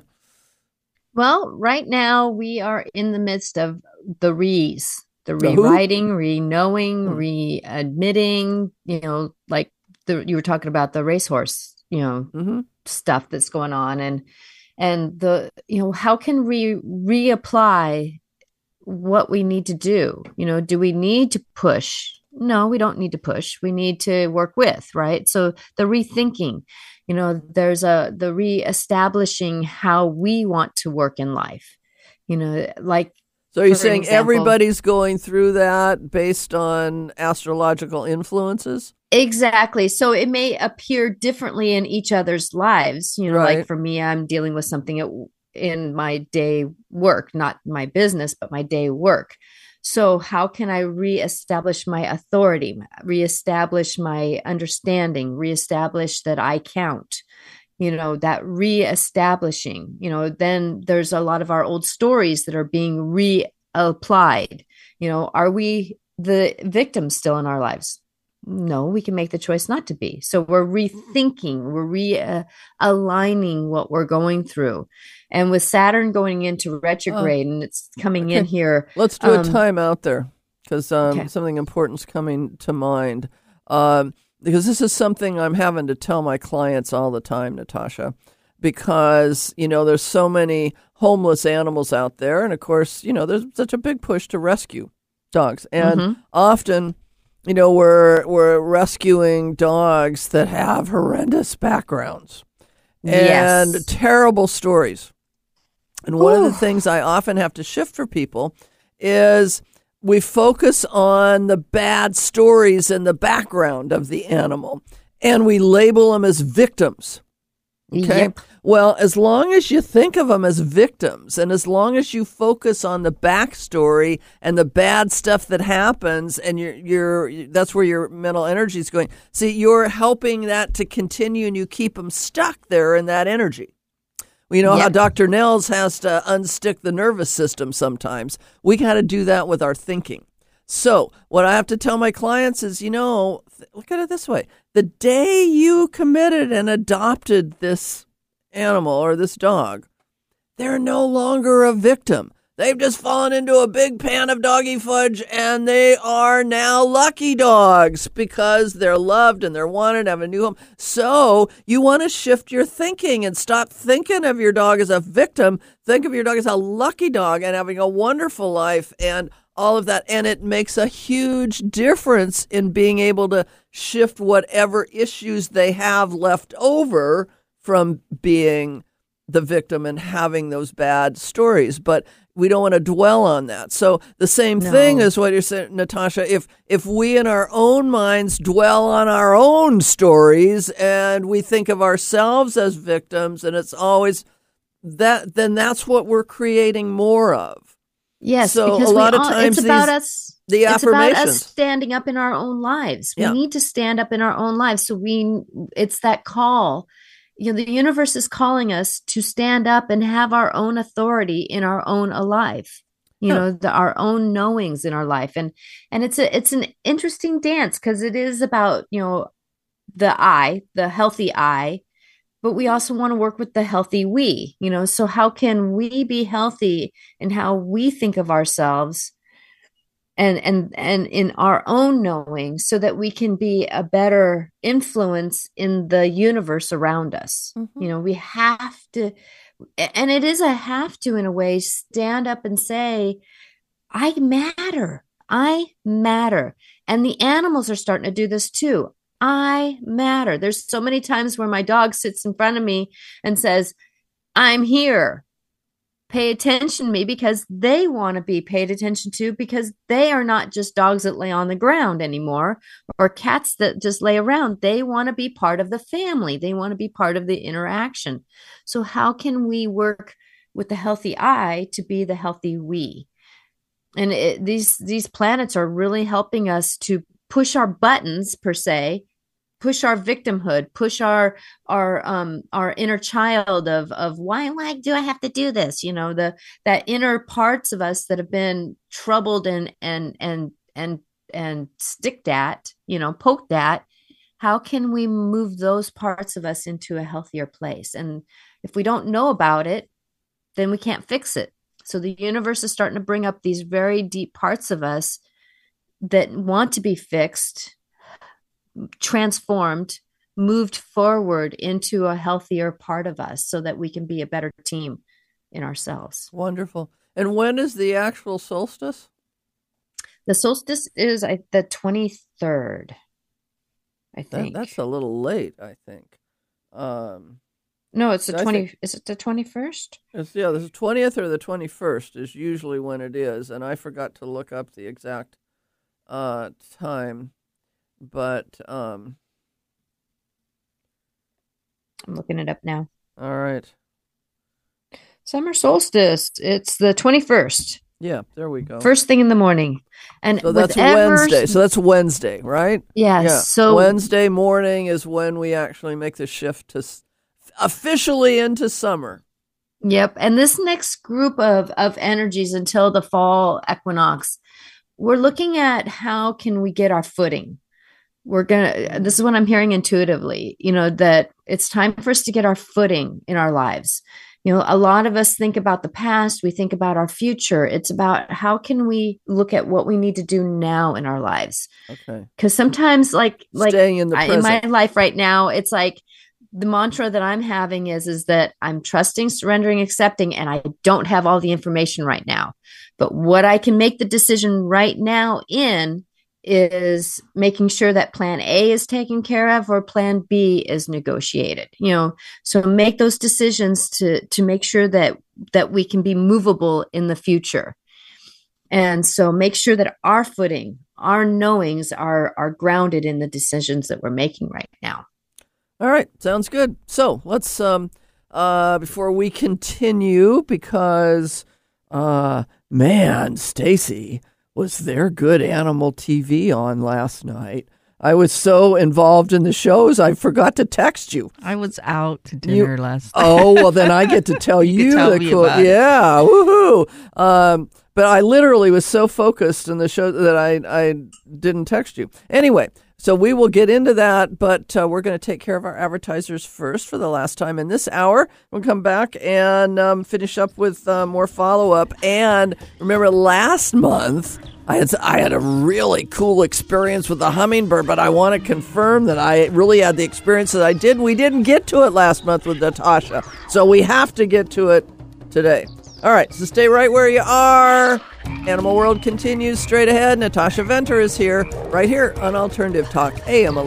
Well, right now we are in the midst of the rewriting, re-knowing, re-admitting, like you were talking about the racehorse, stuff that's going on. And how can we reapply what we need to do? Do we need to push? No, we don't need to push. We need to work with, right? So the rethinking, there's the reestablishing how we want to work in life, So are you saying everybody's going through that based on astrological influences? Exactly. So it may appear differently in each other's lives. Right. Like for me, I'm dealing with something in my day work, not my business, but my day work. So how can I reestablish my authority, reestablish my understanding, reestablish that I count? That reestablishing, then there's a lot of our old stories that are being reapplied. Are we the victims still in our lives? No, we can make the choice not to be. So we're rethinking, we're realigning what we're going through. And with Saturn going into retrograde and it's coming in here. Let's do a time out there because something important's coming to mind. Because this is something I'm having to tell my clients all the time, Natasha, because, there's so many homeless animals out there. And of course, there's such a big push to rescue dogs. And often, we're rescuing dogs that have horrendous backgrounds and terrible stories. And one of the things I often have to shift for people is we focus on the bad stories and the background of the animal, and we label them as victims. Okay. Yep. Well, as long as you think of them as victims and as long as you focus on the backstory and the bad stuff that happens and that's where your mental energy is going. See, you're helping that to continue and you keep them stuck there in that energy. Well, you know how Dr. Nels has to unstick the nervous system sometimes. We got to do that with our thinking. So what I have to tell my clients is, look at it this way. The day you committed and adopted this animal or this dog, they're no longer a victim. They've just fallen into a big pan of doggy fudge and they are now lucky dogs because they're loved and they're wanted, have a new home. So you want to shift your thinking and stop thinking of your dog as a victim. Think of your dog as a lucky dog and having a wonderful life and all of that. And it makes a huge difference in being able to shift whatever issues they have left over from being the victim and having those bad stories. But we don't want to dwell on that. So the same thing is what you're saying, Natasha. If we in our own minds dwell on our own stories and we think of ourselves as victims and it's always that, then that's what we're creating more of. Yes, so because a lot of times it's about us. The affirmations. It's about us standing up in our own lives. We need to stand up in our own lives. So it's that call. The universe is calling us to stand up and have our own authority in our own life. Our own knowings in our life, and it's an interesting dance because it is about the I, the healthy I. But we also want to work with the healthy we, so how can we be healthy in how we think of ourselves and in our own knowing so that we can be a better influence in the universe around us. Mm-hmm. We have to, and it is a have to in a way, stand up and say, I matter. And the animals are starting to do this too. I matter. There's so many times where my dog sits in front of me and says, I'm here. Pay attention to me, because they want to be paid attention to, because they are not just dogs that lay on the ground anymore or cats that just lay around. They want to be part of the family. They want to be part of the interaction. So how can we work with the healthy I to be the healthy we? And these planets are really helping us to push our buttons, per se, push our victimhood, push our inner child of why do I have to do this? That inner parts of us that have been troubled and sticked at, poked at. How can we move those parts of us into a healthier place? And if we don't know about it, then we can't fix it. So the universe is starting to bring up these very deep parts of us that want to be fixed, transformed, moved forward into a healthier part of us so that we can be a better team in ourselves. Wonderful. And when is the actual solstice? The solstice is the 23rd, I think. That's a little late, I think. No, it's the 20. Is it the 21st? It's the 20th or the 21st is usually when it is, and I forgot to look up the exact time, but I'm looking it up now. All right. Summer solstice. It's the 21st. Yeah, there we go. First thing in the morning. And so that's Wednesday. So that's Wednesday, right? Yes. Yeah. So Wednesday morning is when we actually make the shift to officially into summer. Yep. And this next group of energies until the fall equinox, we're looking at how can we get our footing. This is what I'm hearing intuitively, that it's time for us to get our footing in our lives. A lot of us think about the past. We think about our future. It's about how can we look at what we need to do now in our lives. Okay. Because sometimes like staying in the present. In my life right now, it's like the mantra that I'm having is that I'm trusting, surrendering, accepting, and I don't have all the information right now. But what I can make the decision right now is making sure that plan A is taken care of or plan B is negotiated, so make those decisions to make sure that we can be movable in the future. And so make sure that our footing, our knowings are grounded in the decisions that we're making right now. All right, sounds good. So let's before we continue, because man, Stacy, was there good animal TV on last night? I was so involved in the shows, I forgot to text you. I was out to dinner last night. Oh, well, then I get to tell you the cool. Yeah, woohoo! But I literally was so focused in the show that I didn't text you. Anyway, so we will get into that, but we're going to take care of our advertisers first for the last time in this hour. We'll come back and finish up with more follow-up. And remember, last month, I had a really cool experience with the hummingbird, but I want to confirm that I really had the experience that I did. We didn't get to it last month with Natasha, so we have to get to it today. All right, so stay right where you are. Animal World continues straight ahead. Natasha Venter is here, right here on Alternative Talk, AM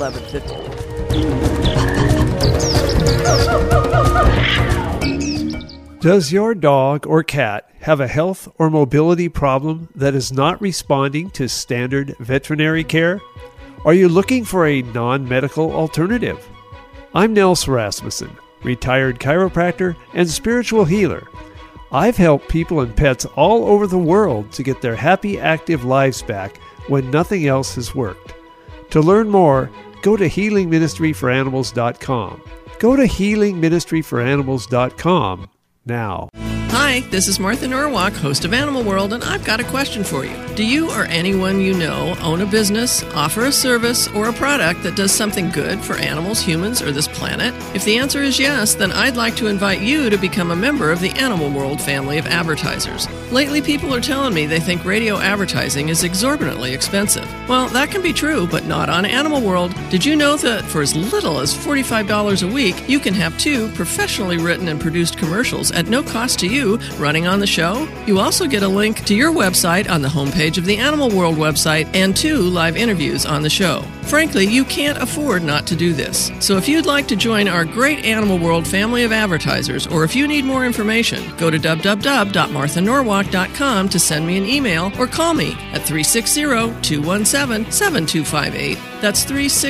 1150. Does your dog or cat have a health or mobility problem that is not responding to standard veterinary care? Are you looking for a non-medical alternative? I'm Nels Rasmussen, retired chiropractor and spiritual healer. I've helped people and pets all over the world to get their happy, active lives back when nothing else has worked. To learn more, go to healingministryforanimals.com. Go to healingministryforanimals.com now. Hi, this is Martha Norwalk, host of Animal World, and I've got a question for you. Do you or anyone you know own a business, offer a service, or a product that does something good for animals, humans, or this planet? If the answer is yes, then I'd like to invite you to become a member of the Animal World family of advertisers. Lately, people are telling me they think radio advertising is exorbitantly expensive. Well, that can be true, but not on Animal World. Did you know that for as little as $45 a week, you can have 2 professionally written and produced commercials at no cost to you running on the show? You also get a link to your website on the homepage of the Animal World website and 2 live interviews on the show. Frankly, you can't afford not to do this. So if you'd like to join our great Animal World family of advertisers, or if you need more information, go to www.marthanorwalk.com to send me an email or call me at 360-217-7258. That's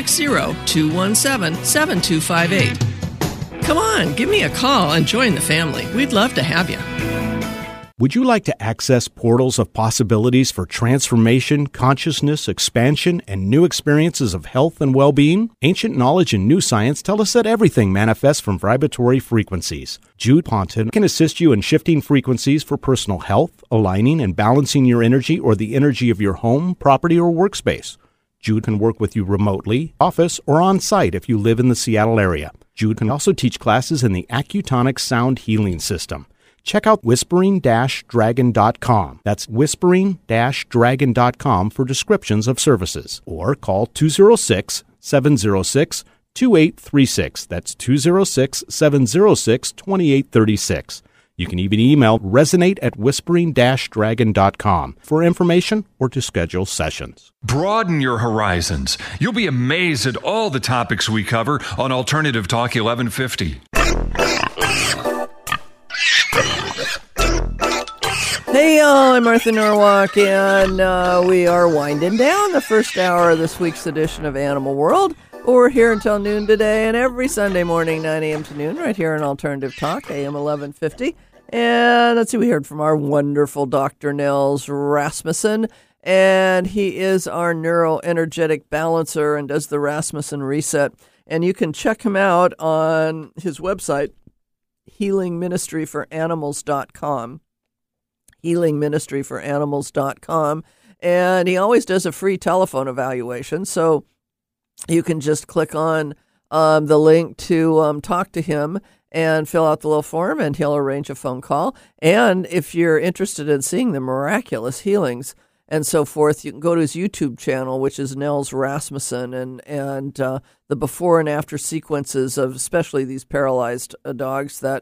360-217-7258. Come on, give me a call and join the family. We'd love to have you. Would you like to access portals of possibilities for transformation, consciousness, expansion, and new experiences of health and well-being? Ancient knowledge and new science tell us that everything manifests from vibratory frequencies. Jude Ponton can assist you in shifting frequencies for personal health, aligning and balancing your energy or the energy of your home, property, or workspace. Jude can work with you remotely, office, or on-site if you live in the Seattle area. Jude can also teach classes in the Accutonic Sound Healing System. Check out whispering-dragon.com. That's whispering-dragon.com for descriptions of services. Or call 206-706-2836. That's 206-706-2836. You can even email resonate@whispering-dragon.com for information or to schedule sessions. Broaden your horizons. You'll be amazed at all the topics we cover on Alternative Talk 1150. Hey y'all, I'm Martha Norwalk, and we are winding down the first hour of this week's edition of Animal World. We're here until noon today, and every Sunday morning, 9 a.m. to noon, right here on Alternative Talk, AM 1150. And let's see, we heard from our wonderful Dr. Nels Rasmussen, and he is our neuroenergetic balancer and does the Rasmussen Reset. And you can check him out on his website, healingministryforanimals.com. healingministryforanimals.com. And he always does a free telephone evaluation, so you can just click on the link to talk to him and fill out the little form, and he'll arrange a phone call. And if you're interested in seeing the miraculous healings and so forth, you can go to his YouTube channel, which is Nels Rasmussen, and the before and after sequences of especially these paralyzed dogs that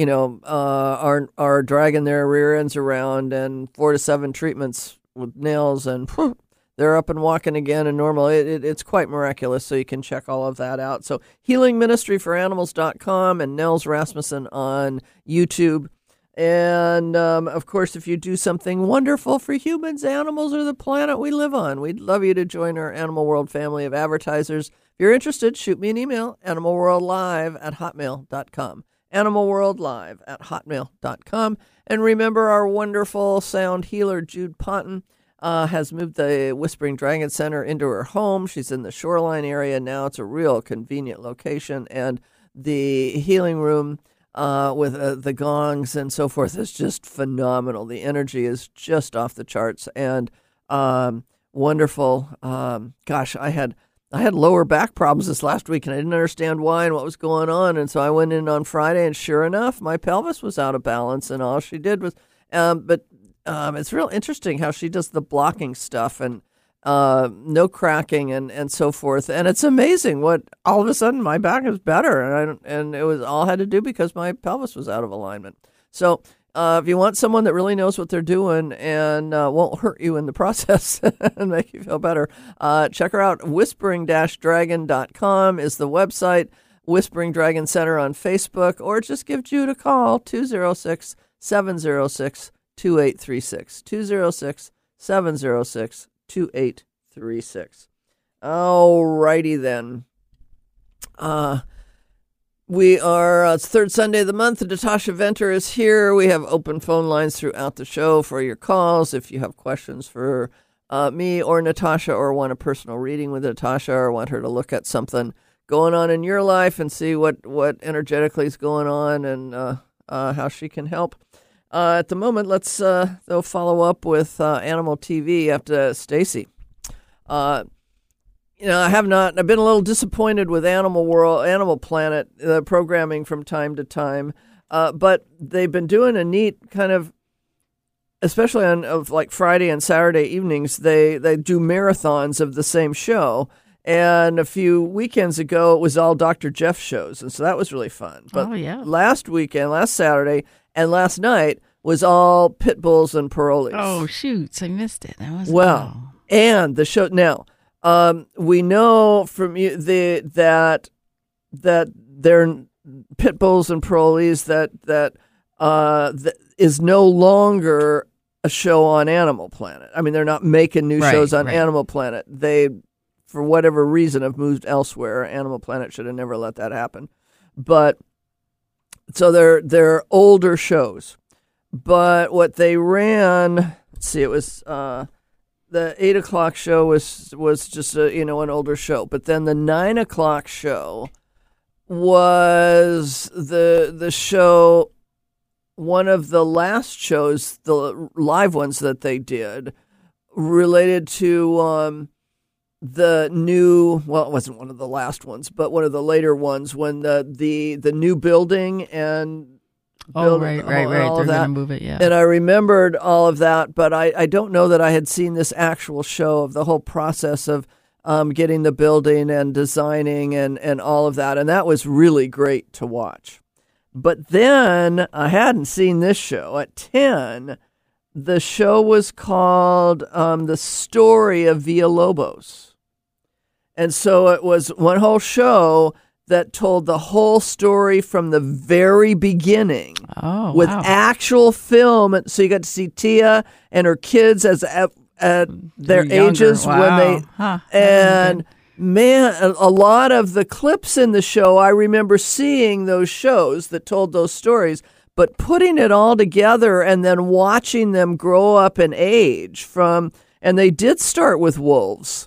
are dragging their rear ends around, and 4 to 7 treatments with Nels, and they're up and walking again and normal. It's quite miraculous, so you can check all of that out. So healingministryforanimals.com and Nels Rasmussen on YouTube. And, of course, if you do something wonderful for humans, animals, or the planet we live on, we'd love you to join our Animal World family of advertisers. If you're interested, shoot me an email, animalworldlive@hotmail.com. animalworldlive@hotmail.com. And remember, our wonderful sound healer, Jude Ponton, has moved the Whispering Dragon Center into her home. She's in the Shoreline area now. It's a real convenient location. And the healing room with the gongs and so forth is just phenomenal. The energy is just off the charts and wonderful. Gosh, I had lower back problems this last week, and I didn't understand why and what was going on. And so I went in on Friday, and sure enough, my pelvis was out of balance, and all she did was, it's real interesting how she does the blocking stuff and no cracking and so forth. And it's amazing what all of a sudden my back is better, and it was all had to do because my pelvis was out of alignment. So if you want someone that really knows what they're doing and won't hurt you in the process and make you feel better, check her out. Whispering-dragon.com is the website. Whispering Dragon Center on Facebook, or just give Jude a call, 206-706-2836. 206-706-2836. All righty then. We are, it's third Sunday of the month. Natasha Venter is here. We have open phone lines throughout the show for your calls. If you have questions for me or Natasha, or want a personal reading with Natasha, or want her to look at something going on in your life and see what energetically is going on and how she can help. At the moment, let's though follow up with Animal TV after Stacy. I've been a little disappointed with Animal Planet programming from time to time, but they've been doing a neat kind of, especially on like Friday and Saturday evenings, they do marathons of the same show. And a few weekends ago, it was all Dr. Jeff shows, and so that was really fun. But last Saturday, and last night was all pit bulls and parolees. Oh, shoots. I missed it. And the show now, we know from you that they're pit bulls and parolees that is no longer a show on Animal Planet. I mean, they're not making new shows on Animal Planet. They, for whatever reason, have moved elsewhere. Animal Planet should have never let that happen. But so they're older shows. But what they ran, let's see, it was the 8 o'clock show was just an older show. But then the 9 o'clock show was the show, one of the last shows, the live ones that they did, related to the new, well, it wasn't one of the last ones, but one of the later ones when the new building and right. They're going to move it, yeah. And I remembered all of that, but I don't know that I had seen this actual show of the whole process of getting the building and designing and all of that, and that was really great to watch. But then I hadn't seen this show. At 10, the show was called The Story of Villalobos. And so it was one whole show that told the whole story from the very beginning with actual film. So you got to see Tia and her kids at their ages when they and man, a lot of the clips in the show, I remember seeing those shows that told those stories, but putting it all together and then watching them grow up and age and they did start with wolves.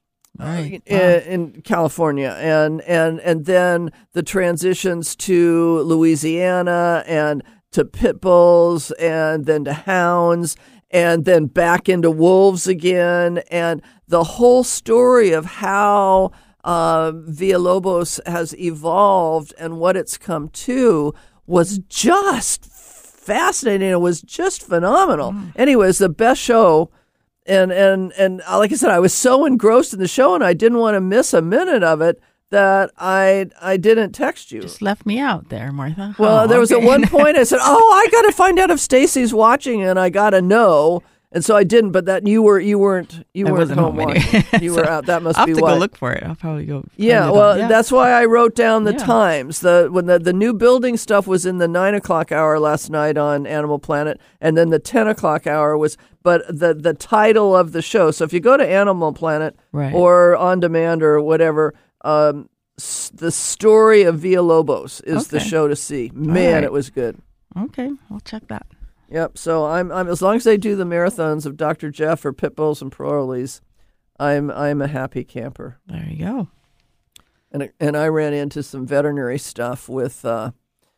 In California, and then the transitions to Louisiana and to pit bulls and then to hounds and then back into wolves again, and the whole story of how Villalobos has evolved and what it's come to was just fascinating. It was just phenomenal. Anyways, the best show. And like I said, I was so engrossed in the show and I didn't want to miss a minute of it that I didn't text you. Just left me out there, Martha. Well, there was at one point I said, I got to find out if Stacy's watching and I got to know. And so I didn't, but that you weren't home anyway. You were out. That must I'll be have to why. go look for it. I'll probably go. That's why I wrote down the times. When the new building stuff was in the 9 o'clock hour last night on Animal Planet, and then the 10 o'clock hour was. But the title of the show. So if you go to Animal Planet or on demand or whatever, The Story of Villalobos is the show to see. Man, It was good. Okay, I'll check that. Yep. So I'm as long as they do the marathons of Dr. Jeff or Pitbulls and Parolees, I'm a happy camper. There you go. And I ran into some veterinary stuff with this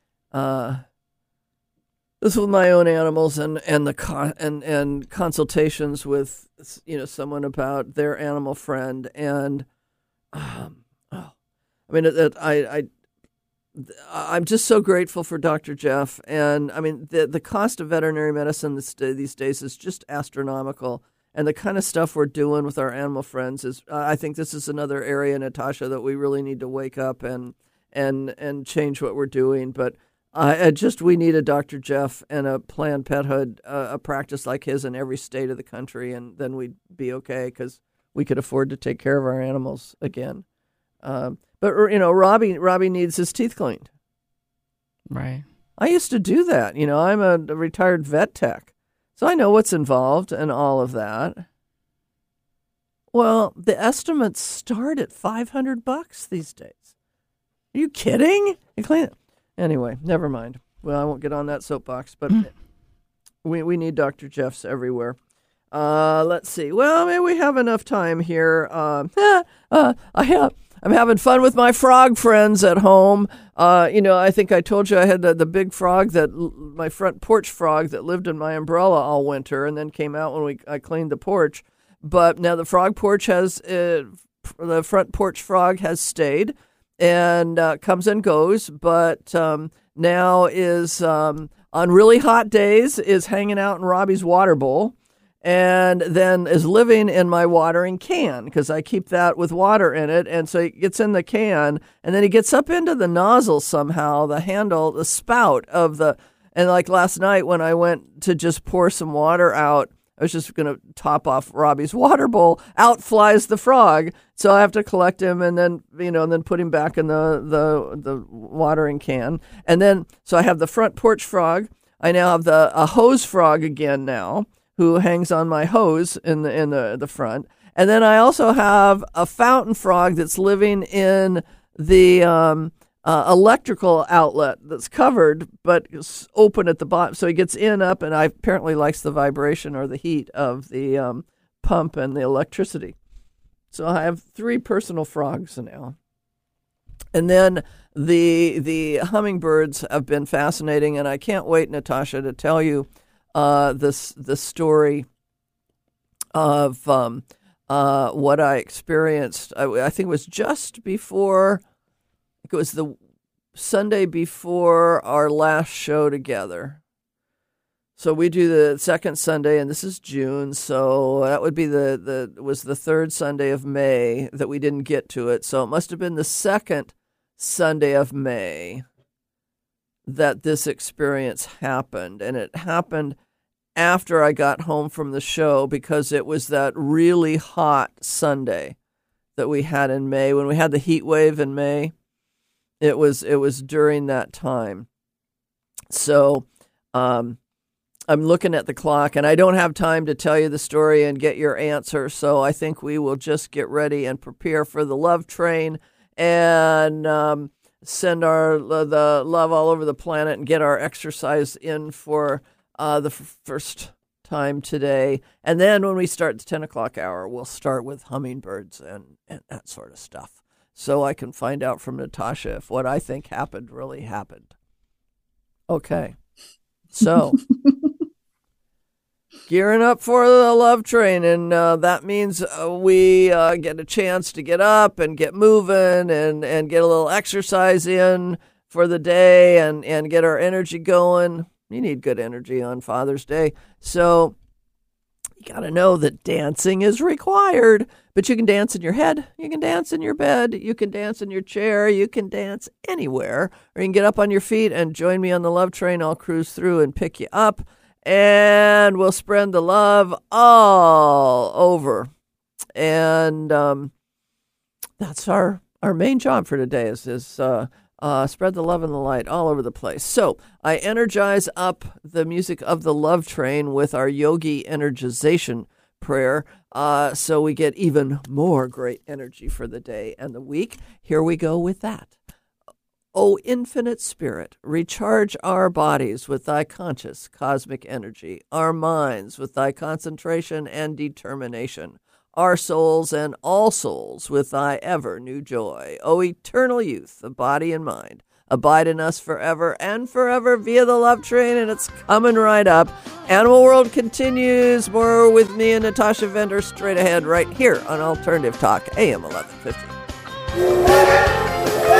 with my own animals and consultations with someone about their animal friend, and I'm just so grateful for Dr. Jeff. And I mean, the cost of veterinary medicine these days is just astronomical. And the kind of stuff we're doing with our animal friends is, I think this is another area, Natasha, that we really need to wake up and change what we're doing. But we need a Dr. Jeff and a Planned Parenthood, a practice like his in every state of the country, and then we'd be okay because we could afford to take care of our animals again. But Robbie needs his teeth cleaned. Right. I used to do that. I'm a retired vet tech, so I know what's involved and all of that. Well, the estimates start at $500 these days. Are you kidding? You clean it. Anyway, never mind. Well, I won't get on that soapbox, but we need Dr. Jeffs everywhere. Let's see. Well, maybe we have enough time here. I'm having fun with my frog friends at home. I think I told you I had the big frog, my front porch frog that lived in my umbrella all winter and then came out when I cleaned the porch. But now the front porch frog has stayed and comes and goes, but now is on really hot days is hanging out in Robbie's water bowl. And then is living in my watering can because I keep that with water in it. And so he gets in the can and then he gets up into the nozzle somehow, the handle, the spout of and like last night when I went to just pour some water out, I was just going to top off Robbie's water bowl. Out flies the frog. So I have to collect him and then, and then put him back in the watering can. And then, so I have the front porch frog. I now have a hose frog again now, who hangs on my hose in the front. And then I also have a fountain frog that's living in the electrical outlet that's covered, but it's open at the bottom. So he gets up, and I apparently likes the vibration or the heat of the pump and the electricity. So I have 3 personal frogs now. And then the hummingbirds have been fascinating, and I can't wait, Natasha, to tell you the story of what I experienced. I think it was just before. It was the Sunday before our last show together. So we do the second Sunday, and this is June. So that would be was the third Sunday of May that we didn't get to it. So it must have been the second Sunday of May that this experience happened. And it happened after I got home from the show because it was that really hot Sunday that we had in May. When we had the heat wave in May, it was during that time. So I'm looking at the clock, and I don't have time to tell you the story and get your answer. So I think we will just get ready and prepare for the love train and send the love all over the planet and get our exercise in for the first time today. And then when we start the 10 o'clock hour, we'll start with hummingbirds and that sort of stuff. So I can find out from Natasha if what I think happened really happened. Okay. So gearing up for the love train, and that means we get a chance to get up and get moving and get a little exercise in for the day and get our energy going. You need good energy on Father's Day. So you got to know that dancing is required, but you can dance in your head. You can dance in your bed. You can dance in your chair. You can dance anywhere, or you can get up on your feet and join me on the love train. I'll cruise through and pick you up, and we'll spread the love all over. And that's our main job for today is spread the love and the light all over the place. So I energize up the music of the love train with our yogi energization prayer, so we get even more great energy for the day and the week. Here we go with that. O infinite spirit, recharge our bodies with thy conscious cosmic energy, our minds with thy concentration and determination, our souls and all souls with thy ever new joy. O eternal youth of body and mind, abide in us forever and forever via the love train, and it's coming right up. Animal World continues. More with me and Natasha Venter straight ahead right here on Alternative Talk, AM 1150.